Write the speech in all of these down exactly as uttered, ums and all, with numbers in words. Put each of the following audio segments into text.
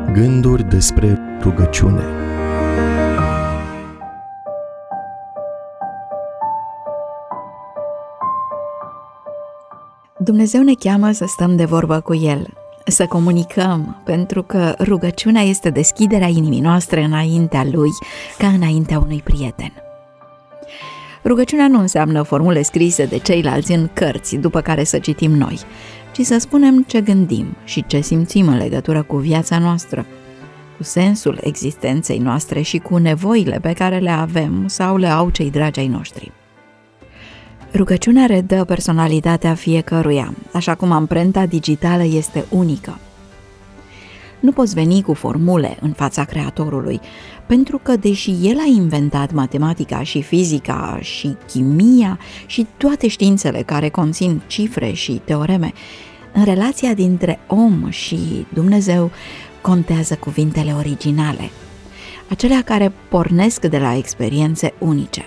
Gânduri despre rugăciune. Dumnezeu ne cheamă să stăm de vorbă cu El, să comunicăm, pentru că rugăciunea este deschiderea inimii noastre înaintea Lui, ca înaintea unui prieten. Rugăciunea nu înseamnă formule scrise de ceilalți în cărți, după care să citim noi, ci să spunem ce gândim și ce simțim în legătură cu viața noastră, cu sensul existenței noastre și cu nevoile pe care le avem sau le au cei dragi ai noștri. Rugăciunea redă personalitatea fiecăruia, așa cum amprenta digitală este unică. Nu poți veni cu formule în fața Creatorului, pentru că deși El a inventat matematica și fizica și chimia și toate științele care conțin cifre și teoreme, în relația dintre om și Dumnezeu contează cuvintele originale, acelea care pornesc de la experiențe unice.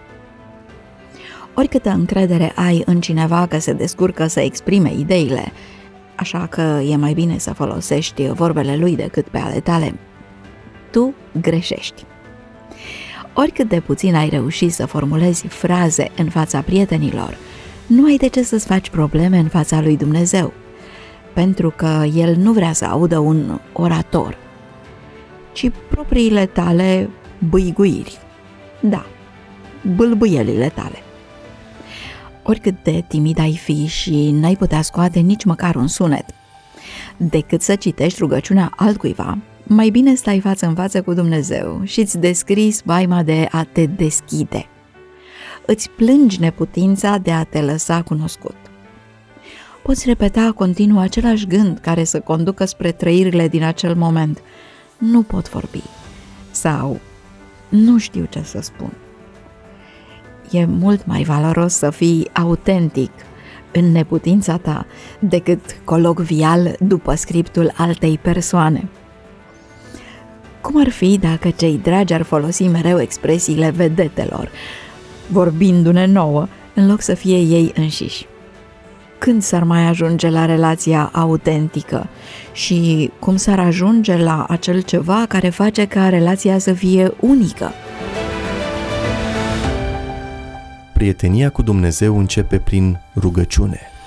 Oricâtă încredere ai în cineva că se descurcă să exprime ideile, așa că e mai bine să folosești vorbele lui decât pe ale tale, tu greșești. Oricât de puțin ai reușit să formulezi fraze în fața prietenilor, nu ai de ce să-ți faci probleme în fața lui Dumnezeu, pentru că El nu vrea să audă un orator, ci propriile tale bâiguiri, da, bâlbâielile tale. Oricât de timid ai fi și n-ai putea scoate nici măcar un sunet, decât să citești rugăciunea altcuiva, mai bine stai față în față cu Dumnezeu și îți descrii spaima de a te deschide. Îți plângi neputința de a te lăsa cunoscut. Poți repeta continuu același gând care să conducă spre trăirile din acel moment. Nu pot vorbi. Sau nu știu ce să spun. E mult mai valoros să fii autentic în neputința ta decât colocvial după scriptul altei persoane. Cum ar fi dacă cei dragi ar folosi mereu expresiile vedetelor, vorbindu-ne nouă, în loc să fie ei înșiși? Când s-ar mai ajunge la relația autentică și cum s-ar ajunge la acel ceva care face ca relația să fie unică? Prietenia cu Dumnezeu începe prin rugăciune.